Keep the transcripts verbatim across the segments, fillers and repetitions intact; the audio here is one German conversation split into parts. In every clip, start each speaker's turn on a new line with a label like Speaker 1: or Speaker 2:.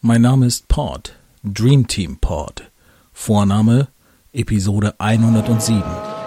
Speaker 1: Mein Name ist Pod, Dream Team Pod. Vorname Episode hundertsieben.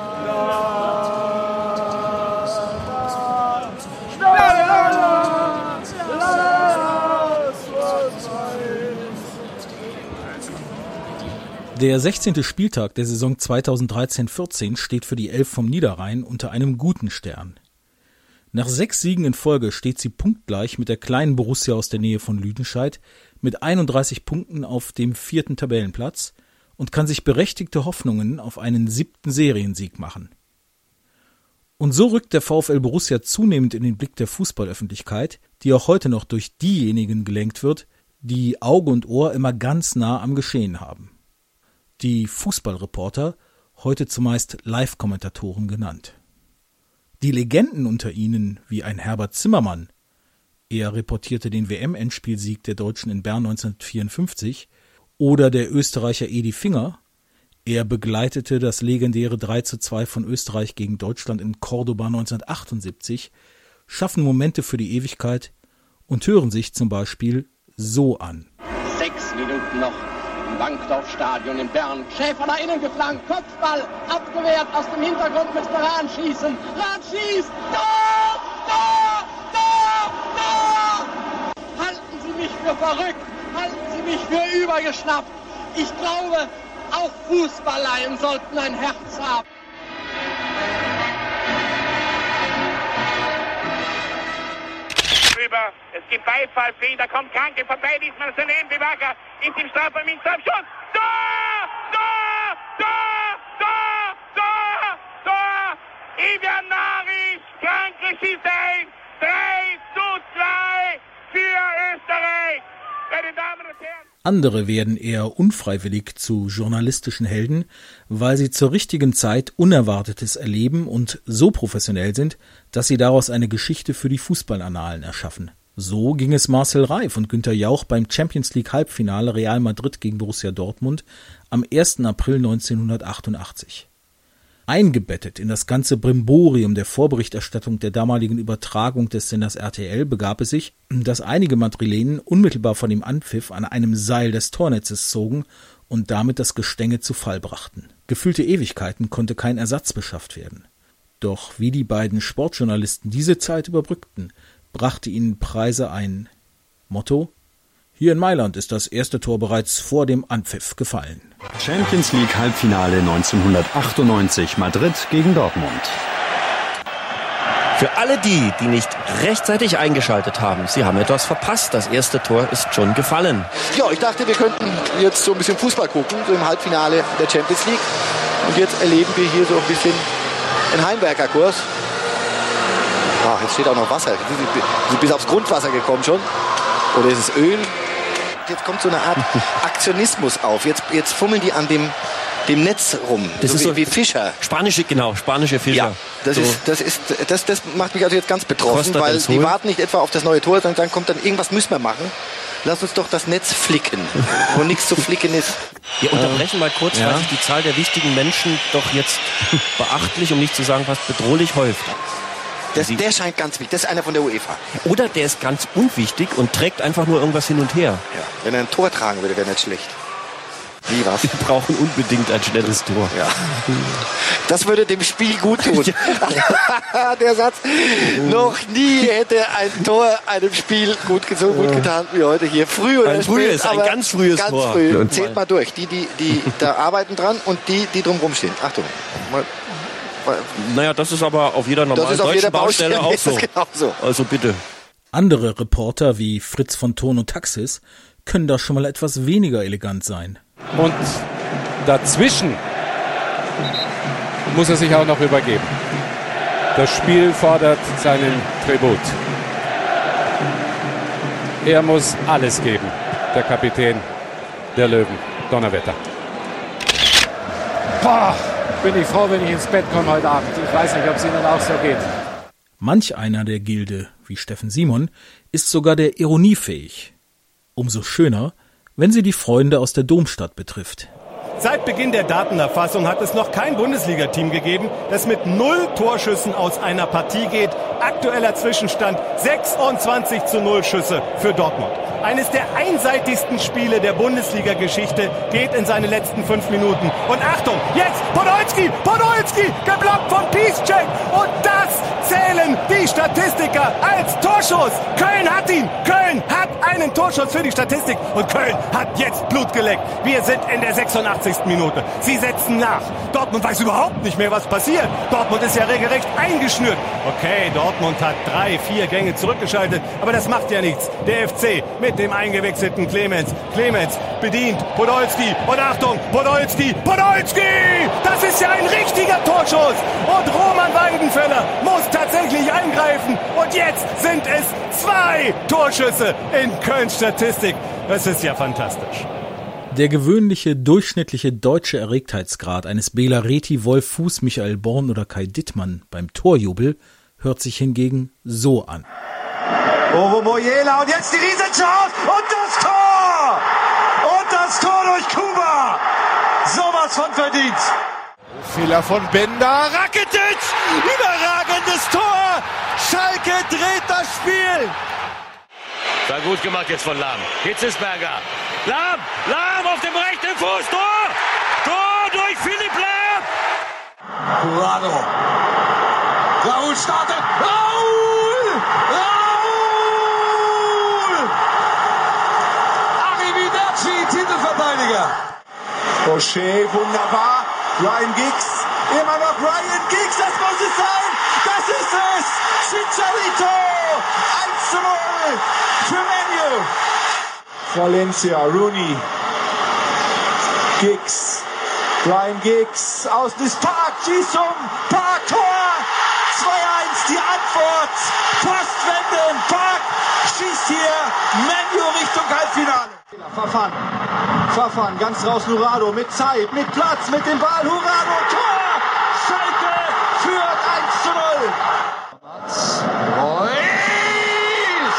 Speaker 1: Der sechzehnte Spieltag der Saison zweitausenddreizehn vierzehn steht für die Elf vom Niederrhein unter einem guten Stern. Nach sechs Siegen in Folge steht sie punktgleich mit der kleinen Borussia aus der Nähe von Lüdenscheid mit einunddreißig Punkten auf dem vierten Tabellenplatz und kann sich berechtigte Hoffnungen auf einen siebten Seriensieg machen. Und so rückt der VfL Borussia zunehmend in den Blick der Fußballöffentlichkeit, die auch heute noch durch diejenigen gelenkt wird, die Auge und Ohr immer ganz nah am Geschehen haben. Die Fußballreporter, heute zumeist Live-Kommentatoren genannt. Die Legenden unter ihnen, wie ein Herbert Zimmermann, er reportierte den W M-Endspielsieg der Deutschen in Bern neunzehnhundertvierundfünfzig, oder der Österreicher Edi Finger, er begleitete das legendäre drei zu zwei von Österreich gegen Deutschland in Cordoba neunzehnhundertachtundsiebzig, schaffen Momente für die Ewigkeit und hören sich zum Beispiel so an.
Speaker 2: Sechs Minuten noch. Im Wankdorf-Stadion in Bern. Schäfer nach innen geflankt, Kopfball, abgewehrt, aus dem Hintergrund müsste Rahn schießen. Rahn schießt, Tor, Tor, Tor, Tor! Halten Sie mich für verrückt, halten Sie mich für übergeschnappt. Ich glaube, auch Fußballleien sollten ein Herz haben.
Speaker 3: Es gibt Beifall für ihn, da kommt Kranke vorbei, diesmal ist daneben, Bewacher ist im Strafraum, im Strafschuss, Tor, Tor, Tor, Tor, Tor, Tor, Ivan Naric, Kranke schießt ein, drei zu zwei für Österreich, meine Damen und Herren.
Speaker 1: Andere werden eher unfreiwillig zu journalistischen Helden, weil sie zur richtigen Zeit Unerwartetes erleben und so professionell sind, dass sie daraus eine Geschichte für die Fußballannalen erschaffen. So ging es Marcel Reif und Günther Jauch beim Champions League Halbfinale Real Madrid gegen Borussia Dortmund am ersten April neunzehnhundertachtundachtzig. Eingebettet in das ganze Brimborium der Vorberichterstattung der damaligen Übertragung des Senders R T L begab es sich, dass einige Madrilenen unmittelbar vor dem Anpfiff an einem Seil des Tornetzes zogen und damit das Gestänge zu Fall brachten. Gefühlte Ewigkeiten konnte kein Ersatz beschafft werden. Doch wie die beiden Sportjournalisten diese Zeit überbrückten, brachte ihnen Preise ein. Motto: Hier in Mailand ist das erste Tor bereits vor dem Anpfiff gefallen.
Speaker 4: Champions League Halbfinale neunzehnhundertachtundneunzig, Madrid gegen Dortmund.
Speaker 5: Für alle die, die nicht rechtzeitig eingeschaltet haben, sie haben etwas verpasst. Das erste Tor ist schon gefallen.
Speaker 6: Ja, ich dachte, wir könnten jetzt so ein bisschen Fußball gucken, so im Halbfinale der Champions League. Und jetzt erleben wir hier so ein bisschen einen Heimwerkerkurs. Ach, jetzt steht auch noch Wasser. Wir sind bis aufs Grundwasser gekommen schon. Oder ist es Öl? Jetzt kommt so eine Art Aktionismus auf. Jetzt, jetzt fummeln die an dem, dem Netz rum.
Speaker 5: Das
Speaker 6: so
Speaker 5: ist
Speaker 6: wie,
Speaker 5: so
Speaker 6: wie Fischer.
Speaker 5: Spanische, genau, spanische Fischer.
Speaker 6: Ja, das,
Speaker 5: so.
Speaker 6: ist, das, ist, das, das macht mich also jetzt ganz betroffen,
Speaker 5: Costa
Speaker 6: weil
Speaker 5: del Sol.
Speaker 6: die warten nicht etwa auf das neue Tor, sondern dann kommt dann, irgendwas müssen wir machen. Lass uns doch das Netz flicken, wo nichts zu flicken ist.
Speaker 5: Wir unterbrechen mal kurz,
Speaker 6: Ja.
Speaker 5: weil sich die Zahl der wichtigen Menschen doch jetzt beachtlich, um nicht zu sagen fast bedrohlich häuft.
Speaker 6: Das, der scheint ganz wichtig. Das ist einer von der UEFA.
Speaker 5: Oder der ist ganz unwichtig und trägt einfach nur irgendwas hin und her.
Speaker 6: Ja. Wenn er ein Tor tragen würde, wäre nicht schlecht. Wie was?
Speaker 5: Wir brauchen unbedingt ein schnelles Tor.
Speaker 6: Ja. Das würde dem Spiel gut tun. Der Satz. Noch nie hätte ein Tor einem Spiel gut, so gut getan wie heute hier. Früh oder
Speaker 5: Ein frühes,
Speaker 6: spät,
Speaker 5: ein
Speaker 6: aber
Speaker 5: ganz frühes
Speaker 6: ganz
Speaker 5: Tor.
Speaker 6: Früh.
Speaker 5: Und
Speaker 6: Zählt mal durch. Die, die, die da arbeiten dran und die, die drum rumstehen. Achtung. Mal.
Speaker 5: Naja, das ist aber auf jeder normalen
Speaker 6: Das ist auf
Speaker 5: deutschen
Speaker 6: jeder
Speaker 5: Baustelle
Speaker 6: Baustelle
Speaker 5: auch
Speaker 6: ist das
Speaker 5: so.
Speaker 6: genau so.
Speaker 5: Also bitte.
Speaker 1: Andere Reporter wie Fritz von Ton und Taxis können da schon mal etwas weniger elegant sein.
Speaker 7: Und dazwischen muss er sich auch noch übergeben. Das Spiel fordert seinen Tribut. Er muss alles geben, der Kapitän der Löwen, Donnerwetter.
Speaker 8: Boah, bin ich froh, wenn ich ins Bett komme heute Abend. Ich weiß nicht, ob es Ihnen auch so geht.
Speaker 1: Manch einer der Gilde, wie Steffen Simon, ist sogar der Ironie fähig. Umso schöner, wenn sie die Freunde aus der Domstadt betrifft.
Speaker 9: Seit Beginn der Datenerfassung hat es noch kein Bundesliga-Team gegeben, das mit null Torschüssen aus einer Partie geht. Aktueller Zwischenstand sechsundzwanzig zu null Schüsse für Dortmund. Eines der einseitigsten Spiele der Bundesliga-Geschichte geht in seine letzten fünf Minuten. Und Achtung, jetzt Podolski, Podolski, geblockt von Piszczek. Und das zählen die Statistiker als Torschuss. Köln hat ihn. Köln hat einen Torschuss für die Statistik. Und Köln hat jetzt Blut geleckt. Wir sind in der sechsundachtzigsten Minute. Sie setzen nach. Dortmund weiß überhaupt nicht mehr, was passiert. Dortmund ist ja regelrecht eingeschnürt. Okay, Dortmund hat drei, vier Gänge zurückgeschaltet. Aber das macht ja nichts. Der F C mit dem eingewechselten Clemens. Clemens bedient Podolski. Und Achtung, Podolski, Podolski! Das ist ja ein richtiger Torschuss. Und Roman Weidenfeller muss tatsächlich eingreifen. Und jetzt sind es zwei Torschüsse in Kölns Statistik. Das ist ja fantastisch.
Speaker 1: Der gewöhnliche, durchschnittliche deutsche Erregtheitsgrad eines Bela Reti, Wolf Fuß, Michael Born oder Kai Dittmann beim Torjubel hört sich hingegen so an.
Speaker 10: Ovo Moyela und jetzt die Riesenchance und das Tor! Und das Tor durch Kuba! Sowas von verdient!
Speaker 11: Fehler von Bender, Rakitic! Überragendes Tor! Schalke dreht das Spiel!
Speaker 12: War gut gemacht jetzt von Lahm. Hitzesberger. Lahm! Lahm auf dem rechten Fuß! Tor! Tor durch Philipp Lahm!
Speaker 10: Curado. Raul startet! Raul! Raul! Arrivederci, Titelverteidiger!
Speaker 11: O'Shea, wunderbar. Ryan Giggs, immer noch Ryan Giggs, das muss es sein! Das ist es! Chicharito! eins zu null für Man U. Valencia, Rooney, Giggs, Ryan Giggs, aus des Park, Jisung, Park, Tor! zwei eins, die Antwort, Postwende, Park schießt hier Man U Richtung Halbfinale.
Speaker 10: Verfahren, Verfahren, ganz raus, Hurado, mit Zeit, mit Platz, mit dem Ball, Hurado, Tor! Schalke führt eins zu null. Reus!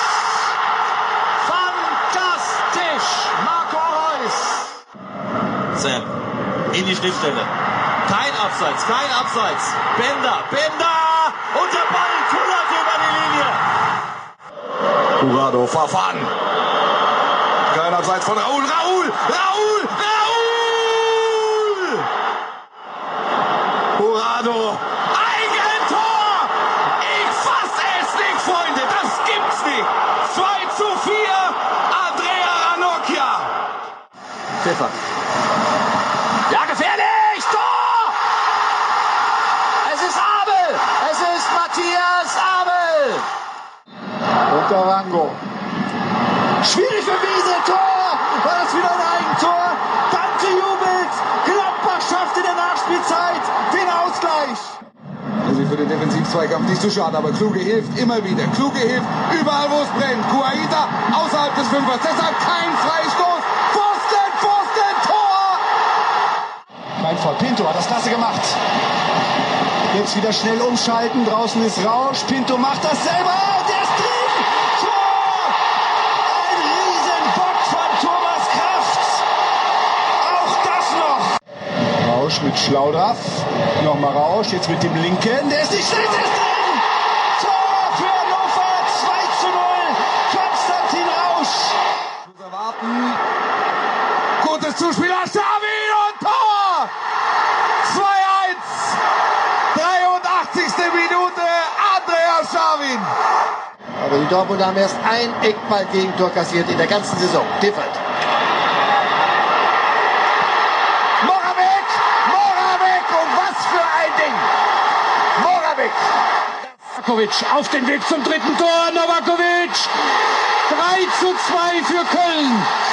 Speaker 10: Fantastisch! Marco Reus! Sam, in die Schnittstelle. Kein Abseits, kein Abseits. Bender, Bender! Und der Ball kullert über die Linie. Hurado, Verfahren. Kein Abseits von Raul, Raul, Raul, Raul! Hurado, Eigentor! Ich fass es nicht, Freunde, das gibt's nicht! zwei zu vier, Andrea Ranocchia! Pfeffer. Ja, gefährlich! Tor! Es ist Abel! Es ist Matthias Abel! Und Arango. Schwierig für Wiese, Tor! War das wieder ein Eigentor? Dante jubelt! Gladbach schafft in der Nachspielzeit den Ausgleich!
Speaker 11: Also für den Defensiv-Zweikampf nicht so schade, aber Kluge hilft immer wieder. Kluge hilft überall, wo es brennt. Guaita außerhalb des Fünfers, deshalb kein Freistoß. Pfosten, Pfosten, Tor!
Speaker 10: Mein Freund Pinto hat das klasse gemacht. Jetzt wieder schnell umschalten, draußen ist Rausch. Pinto macht das selber, der ist drin! Rausch mit Schlaudraff, nochmal Rausch, jetzt mit dem linken, der ist nicht schlecht, der ist drin! Tor für Hannover, zwei zu null, Konstantin Rausch! Muss erwarten, gutes Zuspiel, Xavi und Tor! zwei eins, dreiundachtzigste Minute, Andrea Xavi!
Speaker 13: Aber die Dortmunder haben erst ein Eckball-Gegentor kassiert in der ganzen Saison, Differt.
Speaker 10: Novakovic auf den Weg zum dritten Tor. Novakovic. drei zu zwei für Köln.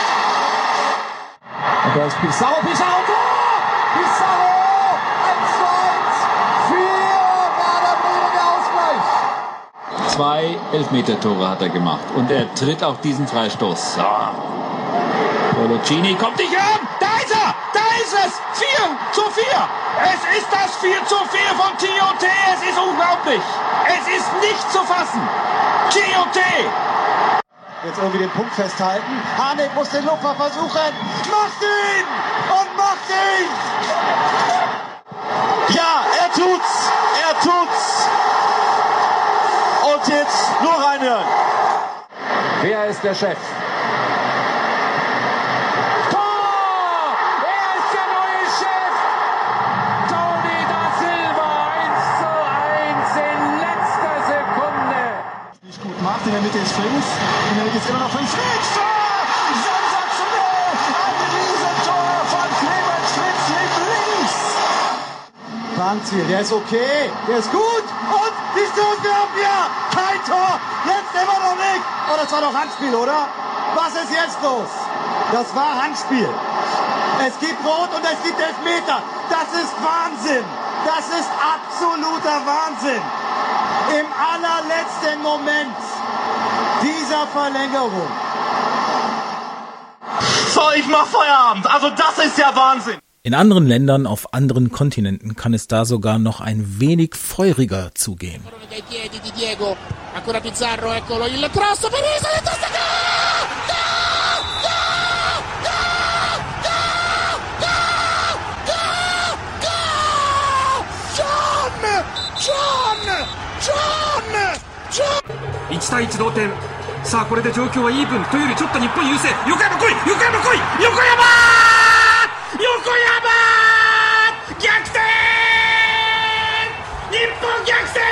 Speaker 10: Und da ist Pizarro. Pizarro. Tor. Pizarro. eins zu eins für Werder Bremen, der Ausgleich.
Speaker 14: Zwei Elfmeter-Tore hat er gemacht. Und er tritt auch diesen Freistoß. Ah. Bolocini kommt nicht ran. Da ist er. Da ist es. vier zu vier. Es ist das vier zu vier von T O T. Es ist unglaublich. Es ist nicht zu fassen. T O T.
Speaker 10: Jetzt irgendwie den Punkt festhalten. Harnik muss den Lupfer versuchen. Macht ihn! Und macht ihn! Ja, er tut's! Er tut's! Und jetzt nur reinhören.
Speaker 8: Wer ist der Chef?
Speaker 11: Jetzt immer noch fünf Fritz. Tor! Sensationell! Ein Riesentor von Clemens Fritz mit links. Panzir, der ist okay. Der ist gut. Und die Stoßgabia. Kein Tor. Jetzt immer noch nicht. Oh, das war doch Handspiel, oder? Was ist jetzt los? Das war Handspiel. Es gibt Rot und es gibt Elfmeter. Das ist Wahnsinn. Das ist absoluter Wahnsinn. Im allerletzten Moment dieser Verlängerung. So, ich mach Feierabend. Also das ist ja Wahnsinn.
Speaker 1: In anderen Ländern, auf anderen Kontinenten kann es da sogar noch ein wenig feuriger zugehen.
Speaker 15: Ancora Pizarro, eccolo il cross, Perisa, la testa,
Speaker 16: いち対いち同点。さあこれで状況はイーブンというよりちょっと日本優勢。横山来い、横山来い、横山横山逆転、日本逆転。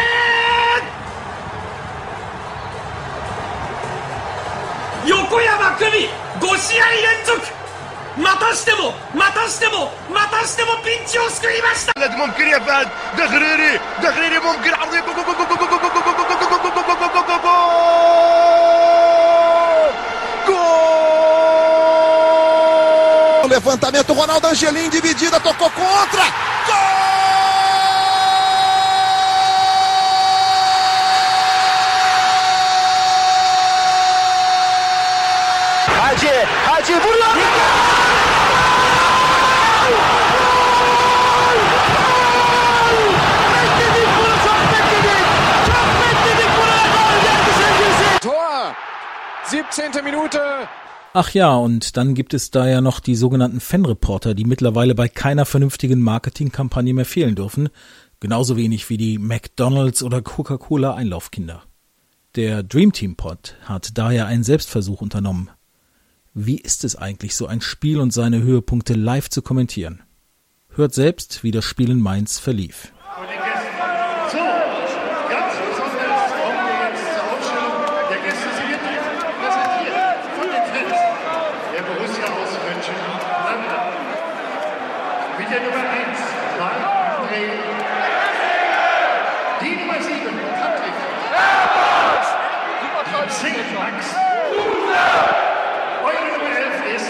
Speaker 16: 横山久美ご試合連続、またしてもまたしてもまたしてもピンチを救いました。ممكن يفعل دغريري دغريري ممكن عرضيه
Speaker 11: gol. Levantamento, Ronaldo Angelim, dividida, tocou contra. Gol! Hacı, Hacı vuruyor.
Speaker 8: Tor! siebzehnte Minute.
Speaker 1: Ach ja, und dann gibt es da ja noch die sogenannten Fanreporter, die mittlerweile bei keiner vernünftigen Marketingkampagne mehr fehlen dürfen. Genauso wenig wie die McDonald's oder Coca-Cola Einlaufkinder. Der Dream Team Pod hat daher einen Selbstversuch unternommen. Wie ist es eigentlich, so ein Spiel und seine Höhepunkte live zu kommentieren? Hört selbst, wie das Spiel in Mainz verlief.
Speaker 17: So, ganz besonders kommen wir jetzt zur Aufstellung der Gäste. Sie wird präsentiert von den Fans der Borussia aus Mönchengladbach. Mit der Nummer eins, Marc André. Die Nummer sieben, Patrick. Die zehn, Max. Eure Nummer elf ist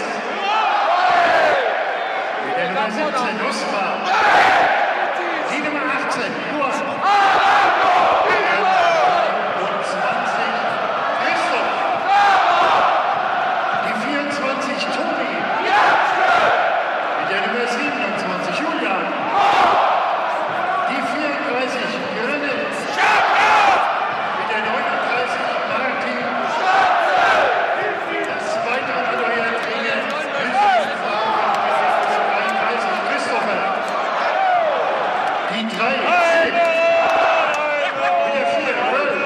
Speaker 17: mit der Nummer siebzehn, Oskar. Die Nummer achtzehn, Joas. Und zwanzig, Christoph. Die vierundzwanzig, Tobi. Mit der Nummer siebenundzwanzig, Julian. Die vierunddreißig, Johannes. Mit der neununddreißig, Martin. Das zweite neuer Trainer, dreiunddreißig, Christopher. Die drei, mit der vier,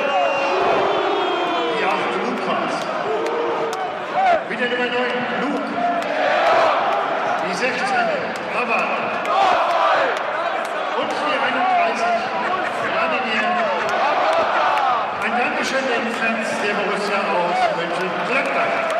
Speaker 17: die acht, Lukas. Mit der Nummer neun, Luke. Die sechzehn, Rabat. Und die einunddreißig, Vladimir. Ein Dankeschön den Fans der Borussia aus Mönchengladbach.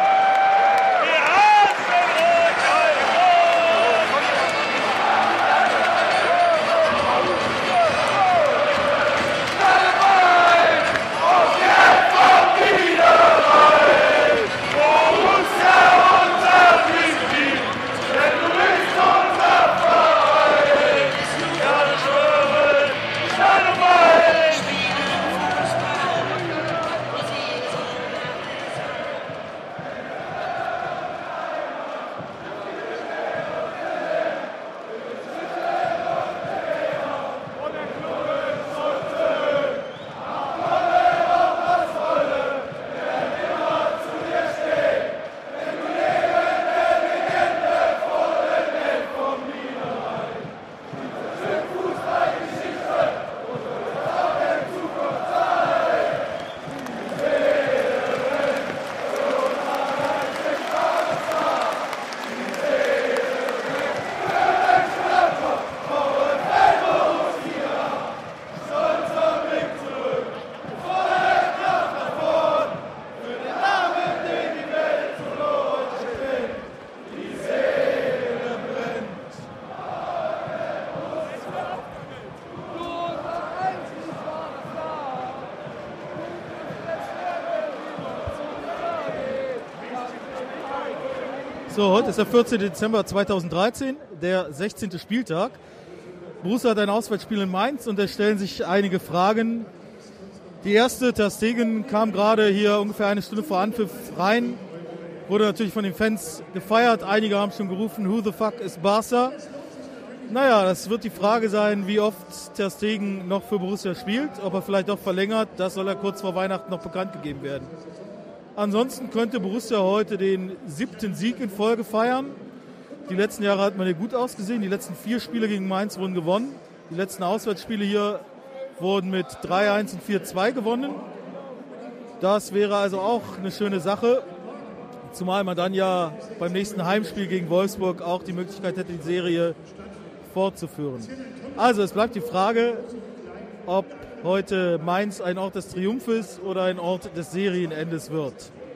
Speaker 18: So, heute ist der vierzehnte Dezember zweitausenddreizehn, der sechzehnte Spieltag. Borussia hat ein Auswärtsspiel in Mainz und es stellen sich einige Fragen. Die erste, Ter Stegen kam gerade hier ungefähr eine Stunde vor Anpfiff rein, wurde natürlich von den Fans gefeiert. Einige haben schon gerufen, who the fuck is Barca? Naja, das wird die Frage sein, wie oft Ter Stegen noch für Borussia spielt, ob er vielleicht auch verlängert. Das soll er kurz vor Weihnachten noch bekannt gegeben werden. Ansonsten könnte Borussia heute den siebten Sieg in Folge feiern. Die letzten Jahre hat man hier gut ausgesehen. Die letzten vier Spiele gegen Mainz wurden gewonnen. Die letzten Auswärtsspiele hier wurden mit drei eins und vier zwei gewonnen. Das wäre also auch eine schöne Sache. Zumal man dann ja beim nächsten Heimspiel gegen Wolfsburg auch die Möglichkeit hätte, die Serie fortzuführen. Also es bleibt die Frage, ob heute Mainz ein Ort des Triumphes oder ein Ort des Serienendes wird.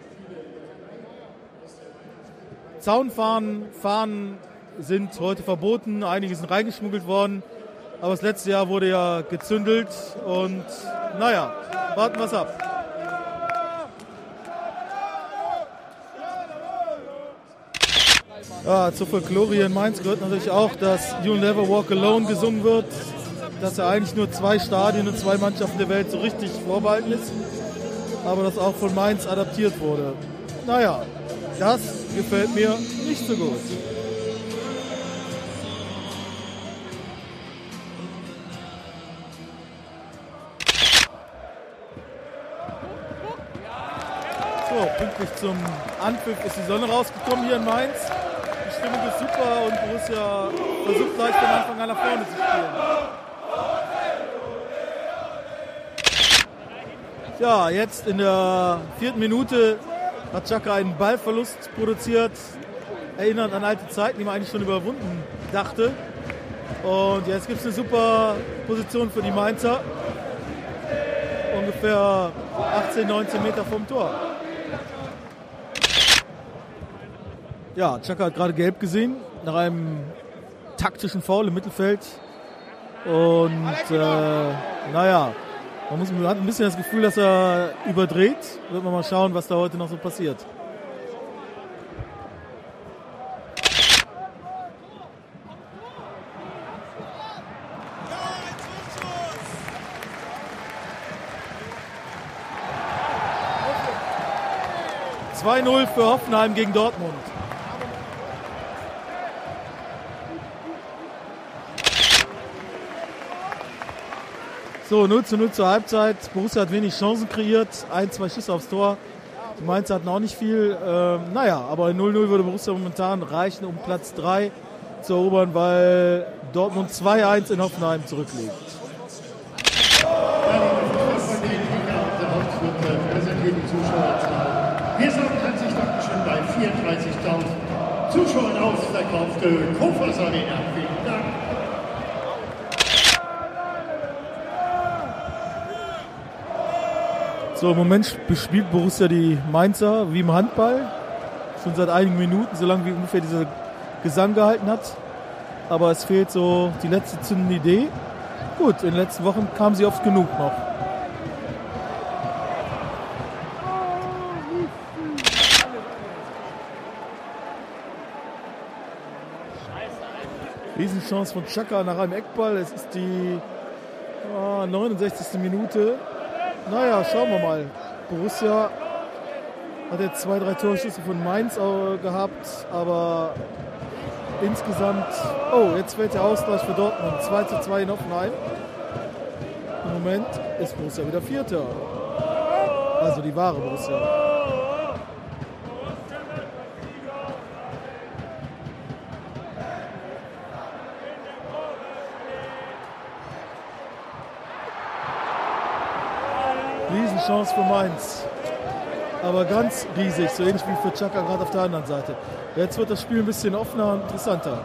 Speaker 18: Zaunfahnen Fahnen sind heute verboten, einige sind reingeschmuggelt worden, aber das letzte Jahr wurde ja gezündelt und naja, warten wir es ab. Ja, zur Folklore hier in Mainz gehört natürlich auch, dass You'll Never Walk Alone gesungen wird, dass ja eigentlich nur zwei Stadien und zwei Mannschaften der Welt so richtig vorbehalten ist, aber das auch von Mainz adaptiert wurde. Naja, das gefällt mir nicht so gut. So, pünktlich zum Anpfiff ist die Sonne rausgekommen hier in Mainz. Die Stimmung ist super und Borussia versucht gleich von Anfang an nach vorne zu spielen. Ja, jetzt in der vierten Minute hat Xhaka einen Ballverlust produziert, erinnert an alte Zeiten, die man eigentlich schon überwunden dachte. Und jetzt gibt es eine super Position für die Mainzer, ungefähr achtzehn, neunzehn Meter vom Tor. Ja, Xhaka hat gerade gelb gesehen, nach einem taktischen Foul im Mittelfeld. Und äh, naja, man, muss, man hat ein bisschen das Gefühl, dass er überdreht. Wird man mal schauen, was da heute noch so passiert. zwei null für Hoffenheim gegen Dortmund. So, null zu null zur Halbzeit. Borussia hat wenig Chancen kreiert. Ein, zwei Schüsse aufs Tor. Die Mainzer hatten auch nicht viel. Ähm, naja, aber null null würde Borussia momentan reichen, um Platz drei zu erobern, weil Dortmund zwei eins in Hoffenheim zurückliegt.
Speaker 17: Wir sagen herzlich Dankeschön bei vierunddreißigtausend Zuschauern ausverkaufte Kofers Arena. Vielen Dank.
Speaker 18: So, im Moment bespielt Borussia die Mainzer wie im Handball. Schon seit einigen Minuten, so lange wie ungefähr dieser Gesang gehalten hat. Aber es fehlt so die letzte zündende Idee. Gut, in den letzten Wochen kam sie oft genug noch. Riesenchance von Xhaka nach einem Eckball. Es ist die oh, neunundsechzigste Minute. Naja, schauen wir mal. Borussia hat jetzt zwei, drei Torschüsse von Mainz gehabt, aber insgesamt... Oh, jetzt fällt der Ausgleich für Dortmund. zwei zu zwei in Hoffenheim. Im Moment ist Borussia wieder Vierter. Also die wahre Borussia. Riesenchance für Mainz. Aber ganz riesig, so ähnlich wie für Xhaka gerade auf der anderen Seite. Jetzt wird das Spiel ein bisschen offener und interessanter.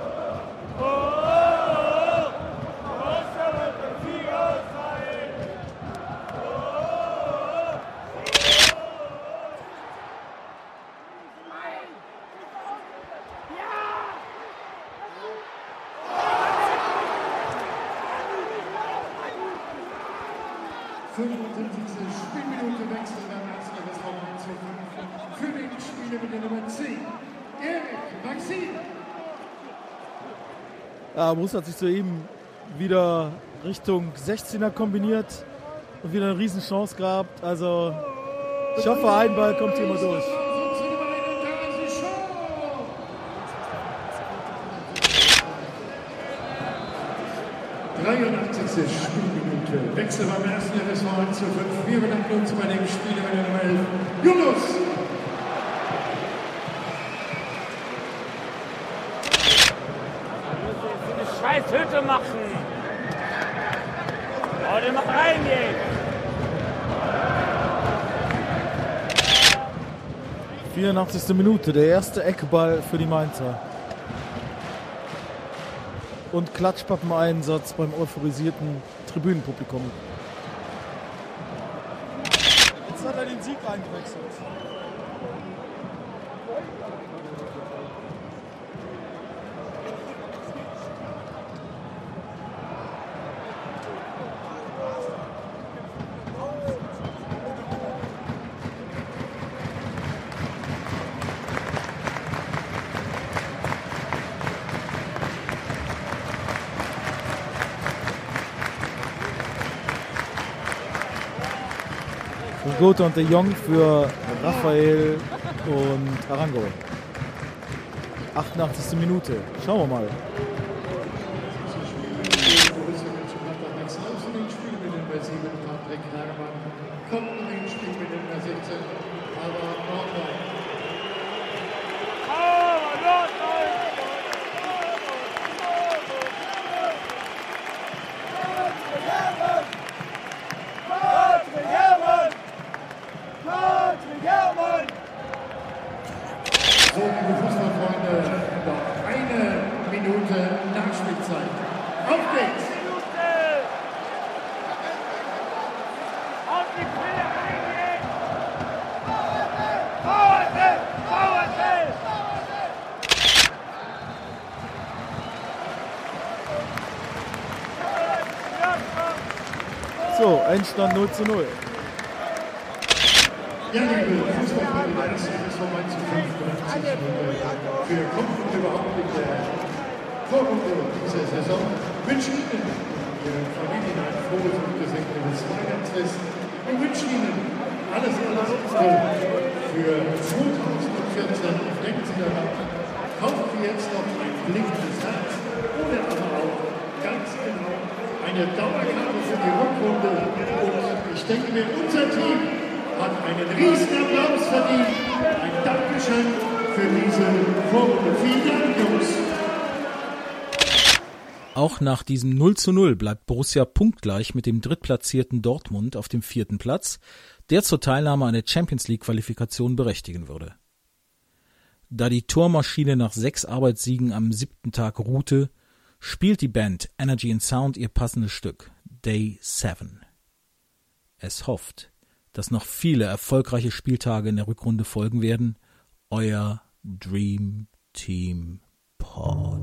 Speaker 17: fünfundsiebzigste Spielminute Wechsel der Meister des Hauptmanns für den Spieler mit der Nummer zehn. Erik
Speaker 18: Ja, Borussia hat sich soeben wieder Richtung sechzehner kombiniert und wieder eine Riesenchance gehabt. Also ich hoffe, ein Ball kommt hier mal durch.
Speaker 17: dreiundachtzigste Spielminute. Wechsel beim ersten F S V eins zu fünf. Wir bedanken uns bei dem Spieler mit der Nummer elf, Yunus.
Speaker 3: Scheiß Hütte machen! Oh, der macht reingehen!
Speaker 18: vierundachtzigste Minute, der erste Eckball für die Mainzer. Und Klatschpappen-Einsatz beim euphorisierten Tribünenpublikum. Jetzt hat er den Sieg eingewechselt. Gotha und de Jong für Raphael und Arango. achtundachtzigste Minute. Schauen wir mal.
Speaker 17: So, liebe Fußballfreunde, noch eine Minute Nachspielzeit. Auf geht's!
Speaker 3: Auf die Pille reingehen! VfL! VfL!
Speaker 18: So, Endstand null zu null.
Speaker 17: Ja, liebe Fußballfreunde, das ist es vorbei zu fünfundfünfzig Minuten. Wir kommen überhaupt in der Vorrunde dieser Saison. Wünschen Ihnen, Ihren Familien, ein frohes und gesegnetes Weihnachtsfest. Wir wünschen Ihnen alles, alles Gute für zweitausendvierzehn. Denken Sie daran, kaufen Sie jetzt noch ein blinkendes Herz oder aber auch ganz genau eine Dauerkarte für die Rückrunde. Und ich denke mir, unser Team hat einen riesen Applaus verdient. Ein Dankeschön für diese Vorrunde. Vielen Dank, Jungs.
Speaker 1: Auch nach diesem null zu null bleibt Borussia punktgleich mit dem drittplatzierten Dortmund auf dem vierten Platz, der zur Teilnahme an der Champions-League-Qualifikation berechtigen würde. Da die Tormaschine nach sechs Arbeitssiegen am siebten Tag ruhte, spielt die Band Energy and Sound ihr passendes Stück, Day seven. Es hofft, dass noch viele erfolgreiche Spieltage in der Rückrunde folgen werden. Euer Dream Team Paul.